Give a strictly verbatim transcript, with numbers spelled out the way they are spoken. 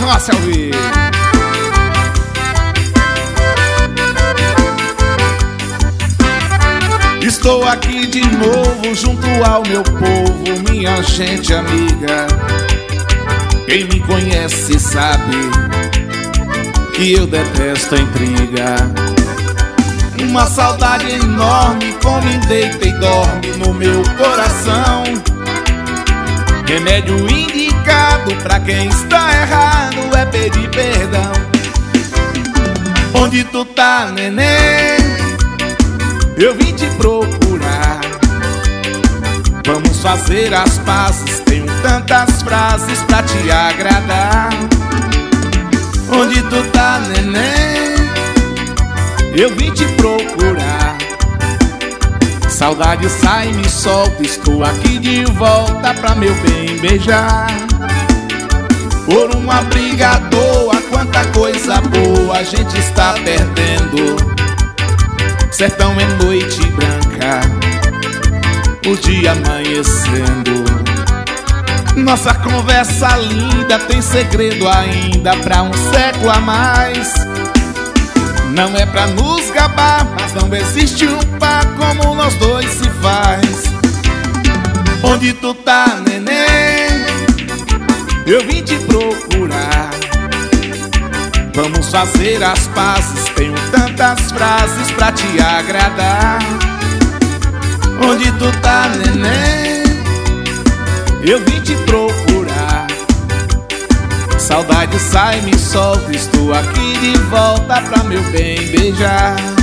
negócio é ouvir. Estou aqui de novo junto ao meu povo, minha gente amiga. Quem me conhece sabe que eu detesto a intriga. Uma saudade enorme come, deita e dorme no meu coração. Remédio indicado pra quem está errado é pedir perdão. Onde tu tá, neném? Eu vim te procurar. Vamos fazer as pazes, tenho tantas frases pra te agradar. Onde tu tá, neném? Eu vim te procurar. Saudade sai, me solta, estou aqui de volta pra meu bem beijar. Por uma briga à toa, quanta coisa boa a gente está perdendo. Sertão é noite branca, o dia amanhecendo. Nossa conversa linda tem segredo ainda pra um século a mais. Não é pra nos gabar, mas não existe um par como nós dois se faz. Onde tu tá, neném? Eu vim te procurar. Vamos fazer as pazes, tenho tantas frases pra te agradar. Onde tu tá, neném? Eu vim te procurar. Saudade sai, me solta, estou aqui de volta pra meu bem beijar.